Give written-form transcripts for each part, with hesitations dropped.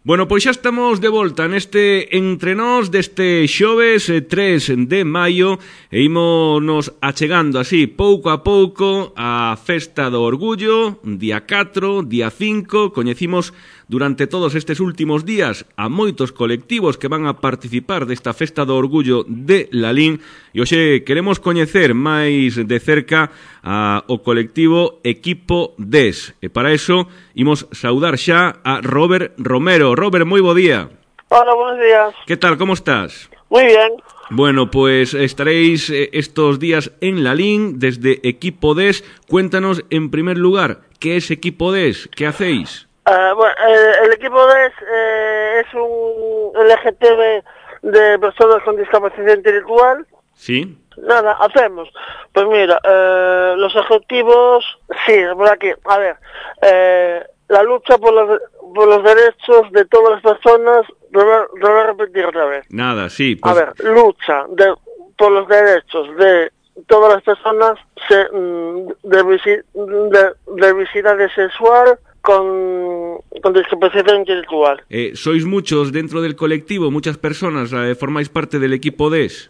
Bueno, pois xa estamos de volta neste Entre Nós deste xoves 3 de maio e ímonos achegando así pouco a pouco a Festa do Orgullo, día 4, día 5, coñecimos durante todos estes últimos días a moitos colectivos que van a participar desta Festa do Orgullo de Lalín e hoxe queremos coñecer máis de cerca o colectivo Equipo DES e para eso imos saudar xa a Robert Romero. Robert, moi bo día. Hola, buenos días. Que tal, como estás? Muy bien. Bueno, pues estaréis estos días en Lalín desde Equipo DES. Cuéntanos en primer lugar, ¿qué es Equipo DES? ¿Qué hacéis? Bueno, el Equipo DES es un LGTB de personas con discapacidad intelectual. Sí. Nada, hacemos. Pues mira, los objetivos, sí, por aquí. A ver, la lucha por los derechos de todas las personas, lo voy a repetir otra vez. Nada, sí. Pues... A ver, lucha por los derechos de todas las personas de diversidad sexual con discapacidad intelectual. ¿Sois muchos dentro del colectivo? ¿Muchas personas formáis parte del Equipo DES?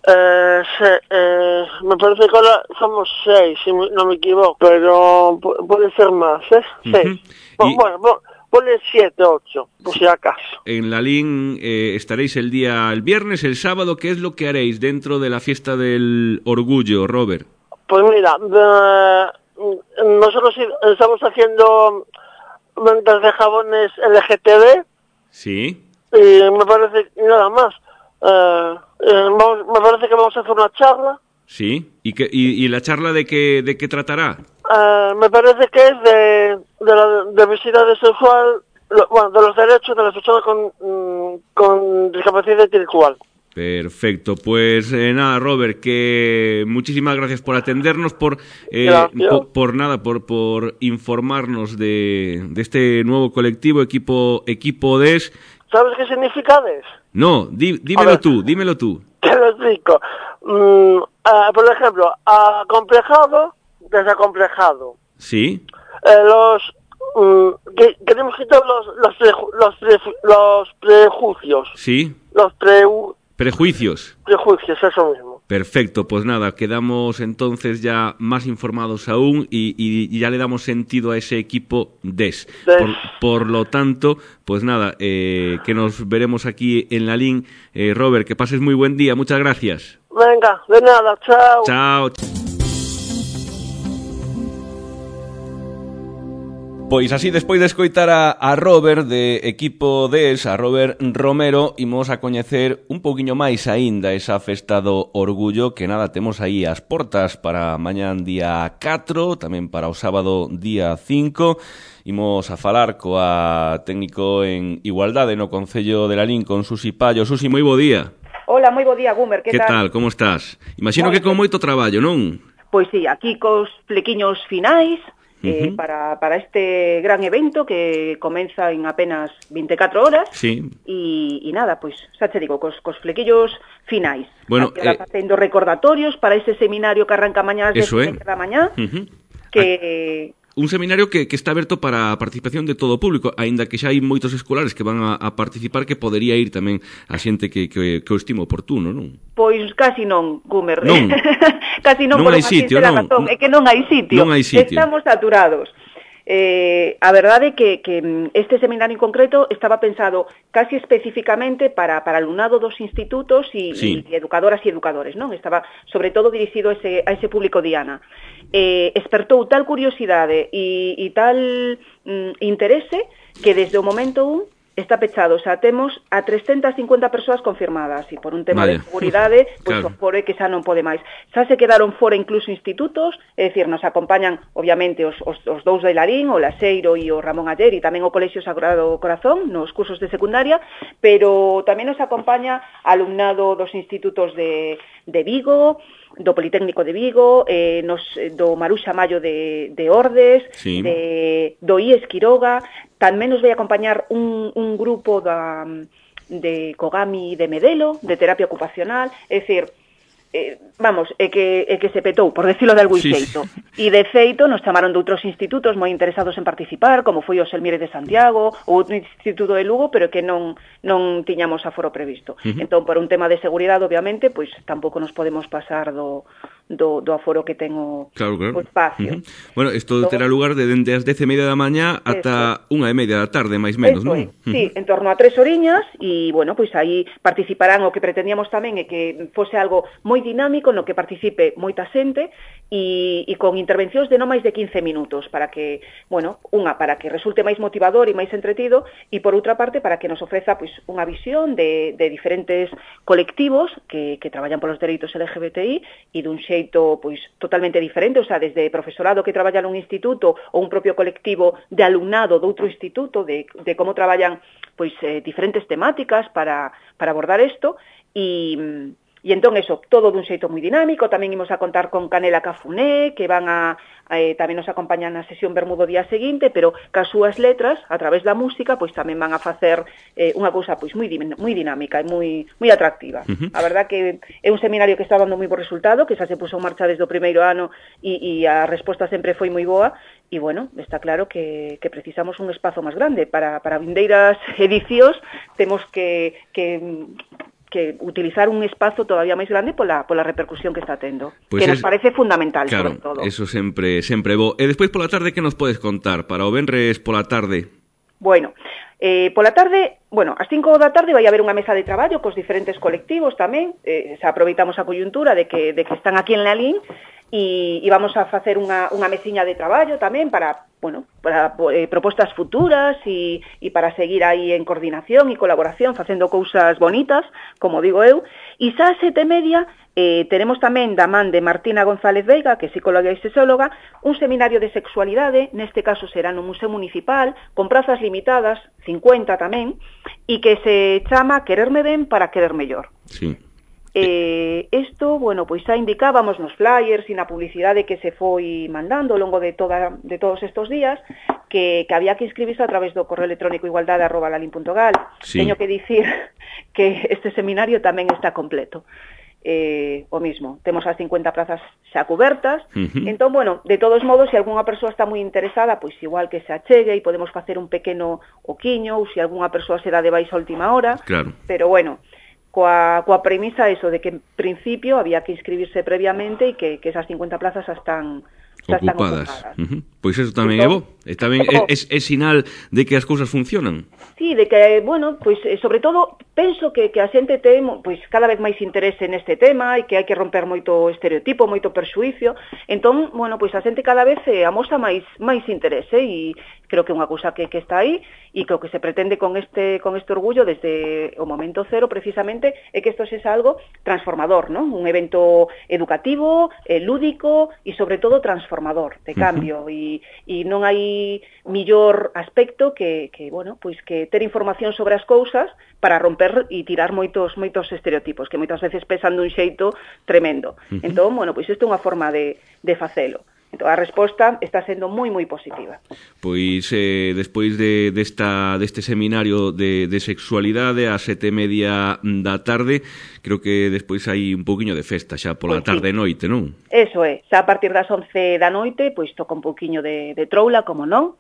Me parece que ahora somos 6, si no me equivoco, pero puede ser más, ¿eh? 6. Bueno, ponle 7, 8, por si acaso. En Lalín estaréis el viernes, el sábado. ¿Qué es lo que haréis dentro de la Fiesta del Orgullo, Robert? Pues mira, nosotros estamos haciendo ventas de jabones LGTB. Sí. Y me parece, y nada más. Me parece que vamos a hacer una charla. Sí. ¿Y la charla de qué tratará? Me parece que es de la diversidad sexual, de los derechos de las personas con discapacidad intelectual. Perfecto, pues nada, Robert, que muchísimas gracias por atendernos, por informarnos de este nuevo colectivo, Equipo DES. ¿Sabes qué significa DES? No, dímelo tú. Te lo explico. Por ejemplo, acomplejado, desacomplejado. Sí. Queremos quitar los prejuicios. Sí. Prejuicios, eso mismo. Perfecto, pues nada, quedamos entonces ya más informados aún y ya le damos sentido a ese Equipo DES. Por lo tanto, pues nada, que nos veremos aquí en Lalín. Robert, que pases muy buen día, muchas gracias. Venga, de nada, chao. Chao. Pois así, despois de escoitar a Robert de Equipo DES, a Robert Romero, imos a coñecer un pouquiño máis aínda esa Festa do Orgullo, que nada, temos aí as portas para mañán día 4, tamén para o sábado día 5. Imos a falar coa técnico en Igualdade no Concello de Lalín, con Susi Pallo. Susi, moi bo día. Hola, moi bo día, Gumer, que tal? Que tal, como estás? Imagino que con moito traballo, non? Pois sí, aquí cos flequiños finais, para este gran evento que comeza en apenas 24 horas. Sí. E nada, pois, xa te digo, cos flequillos finais. Bueno, facendo recordatorios para ese seminario que arranca mañá ás 10 da mañá, que... Un seminario que está aberto para a participación de todo o público, aínda que xa hai moitos escolares que van a participar, que podería ir tamén a xente que o estimo oportuno, non? Pois casi non, Gumer. Non. Casi non, non hai sitio, non? Razón, é que non hai sitio. Estamos saturados. A verdade é que este seminario en concreto estaba pensado casi especificamente para alumnado dos institutos e educadoras e educadores, non? Estaba sobre todo dirixido a ese público diana. Espertou tal curiosidade e tal interese que desde o momento 1 está pechado, xa temos a 350 persoas confirmadas e por un tema de seguridade, pois pode que xa non pode máis. Xa se quedaron fora incluso institutos, é dicir, nos acompañan obviamente os dous de Lalín, o Laseiro e o Ramón Aller e tamén o Colexio Sagrado Corazón nos cursos de secundaria, pero tamén nos acompaña alumnado dos institutos de Vigo, do Politécnico de Vigo, do Maruxa Mayo de Ordes, do IES Quiroga. Tamén nos vai acompañar un grupo de Kogami de Medelo, de terapia ocupacional. É dicir, que se petou, por decirlo de algún xeito. E de feito nos chamaron de outros institutos moi interesados en participar, como foi o Selmire de Santiago ou outro instituto de Lugo, pero que non tiñamos aforo previsto. Entón, por un tema de seguridade, obviamente, pois tampouco nos podemos pasar do aforo que ten o espacio. Bueno, isto terá lugar dende as 10:30 da mañá ata 1:30 da tarde, máis menos, non? Sí, en torno a 3 horiñas, e, bueno, pois aí participarán. O que pretendíamos tamén é que fose algo moi dinámico, no que participe moita xente, e con intervencións de non máis de 15 minutos, para que, bueno, para que resulte máis motivador e máis entretido, e por outra parte, para que nos ofreza, pois, unha visión de diferentes colectivos que traballan polos dereitos LGBTI, e dun xeito, pois, totalmente diferente, o sea, desde profesorado que traballa nun instituto ou un propio colectivo de alumnado de outro instituto, de como traballan, pois, diferentes temáticas para abordar isto, e entón eso, todo dun xeito moi dinámico. Tamén imos a contar con Canela Cafuné, que van tamén nos acompañan na sesión Bermudo día seguinte, pero cas súas letras, a través da música, pois tamén van a facer unha cousa pois moi dinámica e moi atractiva. A verdad que é un seminario que está dando moi bo resultado, que xa se puso en marcha desde o primeiro ano, e a resposta sempre foi moi boa, e, bueno, está claro que precisamos un espazo máis grande. Para vindeiras edicións temos que utilizar un espazo todavía máis grande pola repercusión que está tendo, pues que nos parece fundamental, claro, sobre todo. Eso sempre bo. E despois pola tarde, que nos podes contar para o venres pola tarde? Bueno, pola tarde, ás 5 da tarde vai haber unha mesa de traballo cos diferentes colectivos tamén. Xa aproveitamos a coyuntura de que están aquí en Lalín, e vamos a facer unha mesiña de traballo tamén para propostas futuras e para seguir aí en coordinación e colaboración, facendo cousas bonitas, como digo eu. E xa a 7:30 tenemos tamén da man de Martina González Veiga, que é psicóloga e sexóloga, un seminario de sexualidade, neste caso será no Museo Municipal, con prazas limitadas, 50 tamén, e que se chama Quererme ben para querer mellor. Sí. Isto, pois xa indicábamos nos flyers e na publicidade que se foi mandando ao longo de todos estes días que había que inscribirse a través do correo electrónico igualdade@lalin.gal. Sí. Teño que dicir que este seminario tamén está completo. O mismo, temos as 50 plazas xa cubertas. Entón, de todos modos, se algunha persoa está moi interesada, pois igual que se achegue e podemos facer un pequeno oquiño, ou se algunha persoa se dá de baixa a última hora. Claro. Pero, coa premisa eso de que en principio había que inscribirse previamente e que esas 50 plazas xa están ocupadas. Pois eso tamén é bo. Tamén é sinal de que as cousas funcionan. Sí, de que, pois sobre todo penso que a xente ten pois cada vez máis interese neste tema e que hai que romper moito estereotipo, moito perxuicio. Entón, pois a xente cada vez amosa máis interese, e creo que é unha cousa que está aí, e que o que se pretende con este orgullo desde o momento cero precisamente é que isto sexa algo transformador, non? Un evento educativo, lúdico e sobre todo transformador, de cambio, e non hai millor aspecto que ter información sobre as cousas para romper e tirar moitos estereotipos que moitas veces pesan dun xeito tremendo. Entón, pois isto é unha forma de facelo. Entón, a resposta está sendo moi positiva. Pois, despois deste seminario de sexualidade a 7:30 da tarde, creo que despois hai un pouquiño de festa xa pola tarde e noite, non? Eso é, xa a partir das 11 da noite, pois toca un pouquiño de troula, como non,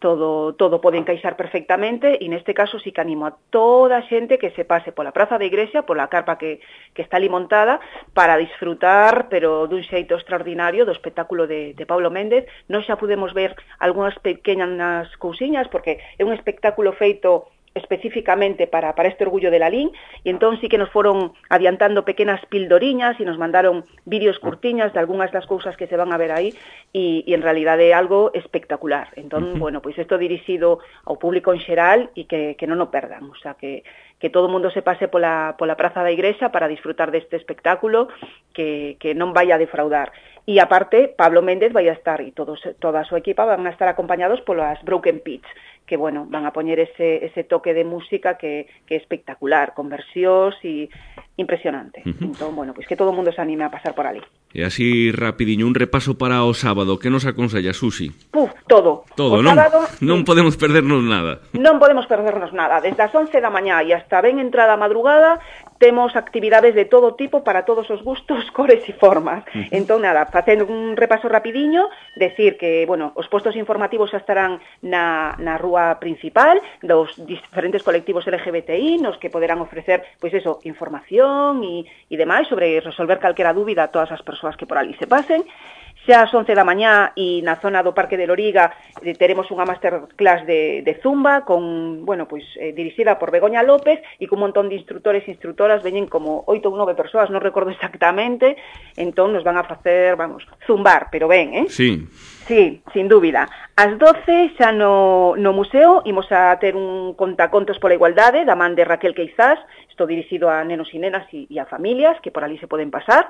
todo pode encaixar perfectamente, e neste caso sí que animo a toda a xente que se pase pola Praza da Igrexa, pola carpa que está ali montada, para disfrutar, pero dun xeito extraordinario, do espectáculo de Pablo Méndez. Nós xa podemos ver algunhas pequenas cousiñas, porque é un espectáculo feito específicamente para este orgullo de Lalín, e entón sí que nos foron adiantando pequenas pildoriñas e nos mandaron vídeos curtiñas de algunhas das cousas que se van a ver aí, e en realidade é algo espectacular. Entón, pois isto dirixido ao público en xeral, e que non o perdan, o sea, que todo o mundo se pase pola Praza da Igrexa para disfrutar deste espectáculo que non vai a defraudar. E aparte, Pablo Méndez vai a estar, e toda a súa equipa van a estar acompañados polas Broken Pitch, que, van a poñer ese toque de música que é espectacular, con versións e impresionante. Entón, bueno, pois que todo o mundo se anime a pasar por ali. E así, rapidiño, un repaso para o sábado. Que nos aconsella, Susi? Todo. Todo, non? Sábado, non podemos perdernos nada. Non podemos perdernos nada. Desde as 11 da mañá e hasta ben entrada a madrugada, temos actividades de todo tipo para todos os gustos, cores e formas. Entón, nada, facendo un repaso rapidiño, decir que, bueno, os postos informativos xa estarán na rúa principal dos diferentes colectivos LGBTI, nos que poderán ofrecer, pois eso, información e demais sobre resolver calquera dúbida a todas as persoas que por ali se pasen. Xa ás 11 da mañá e na zona do Parque de Loriga teremos unha masterclass de Zumba con, bueno, pois dirixida por Begoña López e con un montón de instructores e instructoras, veñen como 8 ou 9 persoas, non recordo exactamente, entón nos van a facer, vamos, zumbar, pero ben, Sí. Sí, sin dúbida. Ás 12 xa no museo imos a ter un contacontos pola igualdade da man de Raquel Queizás, isto dirixido a nenos e nenas e a familias que por ali se poden pasar.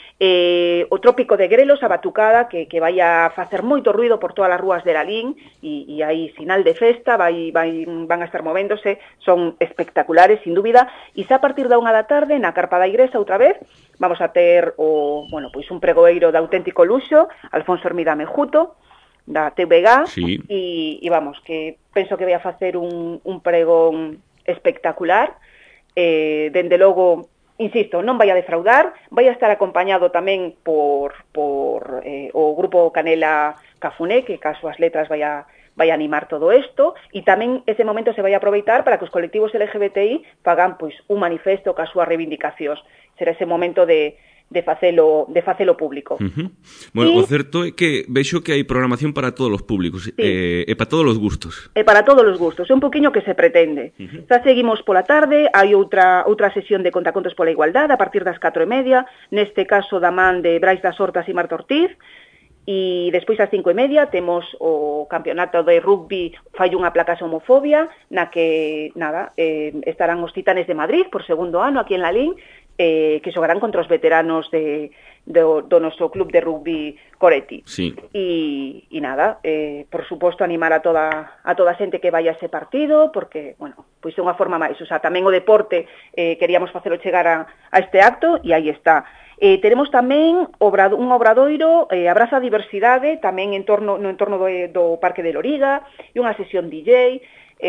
O Trópico de Grelos, a batucada que vai a facer moito ruido por todas as rúas de Lalín e aí sinal de festa, van a estar movéndose, son espectaculares, sin dúbida, e xa a partir da 1 da tarde na Carpa da Igrexa outra vez vamos a ter pois un pregoeiro de auténtico luxo, Alfonso Hermida Mejuto, da TVG, sí. E vamos, que penso que vai a facer un pregón espectacular, dende logo, insisto, non vai a defraudar, vai a estar acompañado tamén por o grupo Canela Cafuné, que cas súas letras vai a animar todo isto, e tamén ese momento se vai a aproveitar para que os colectivos LGBTI fagan pois un manifesto cas súas reivindicacións. Será ese momento de facelo público. Bueno, o certo é que vexo que hai programación para todos os públicos, e para todos os gustos. E para todos os gustos, é un poquinho que se pretende. Xa seguimos pola tarde, hai outra sesión de contacontos pola igualdade a partir das 4:30, neste caso da man de Brais das Hortas e Marta Ortiz, e despois ás 5:30 temos o campeonato de rugby Fai unha placa homofobia, na que, nada, estarán os Titanes de Madrid por segundo ano aquí en Lalín, que xogarán contra os veteranos do noso club de rugby Coretti. Sí. E nada, por suposto animar a toda a xente que vai a ese partido, porque, bueno, pois é unha forma máis, o sea, tamén o deporte queríamos facelo chegar a este acto e aí está. Teremos tamén un obradoiro, Abraza a Diversidade, tamén no entorno do Parque de Loriga, e unha sesión DJ,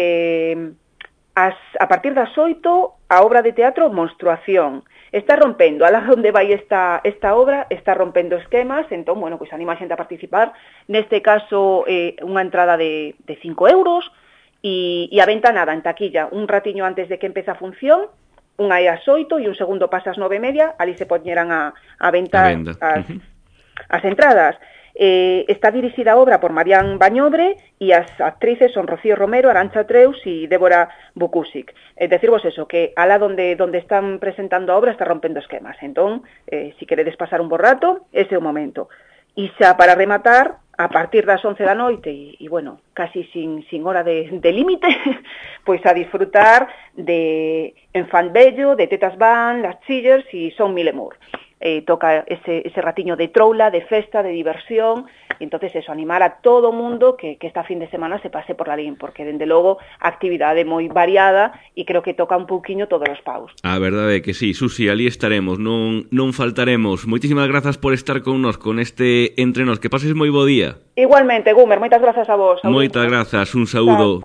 a partir das 8, a obra de teatro Monstruación. Está rompendo, alá onde vai esta obra, está rompendo esquemas, entón, bueno, pois anima a xente a participar. Neste caso, unha entrada de 5 euros, e a venta nada, en taquilla, un ratiño antes de que empece a función, unha é ás 8 e un segundo pasa ás 9:30, ali se poñerán a venta as entradas. Está dirixida a obra por Marián Bañobre e as actrices son Rocío Romero, Arantxa Treus e Débora Bukusic. Decirvos eso, que alá donde están presentando a obra está rompendo esquemas. Entón, si queredes pasar un bo rato, ese é o momento. E xa para rematar, a partir das 11 da noite, e bueno, casi sin hora de límite, pois a disfrutar de Enfant Bello, de Tetas Van, Las Chillers e Son Mil Emur. Toca ese ratiño de troula, de festa, de diversión, e entonces eso, animar a todo o mundo que esta fin de semana se pase por Lalín, porque dende logo a actividade moi variada e creo que toca un pouquiño todos os paus. A verdade é que sí, Susi, ali estaremos, non faltaremos. Moitísimas grazas por estar con nos con este Entre Nós, que pases moi bo día. Igualmente, Gumer, moitas grazas a vos. Moitas grazas, un saúdo.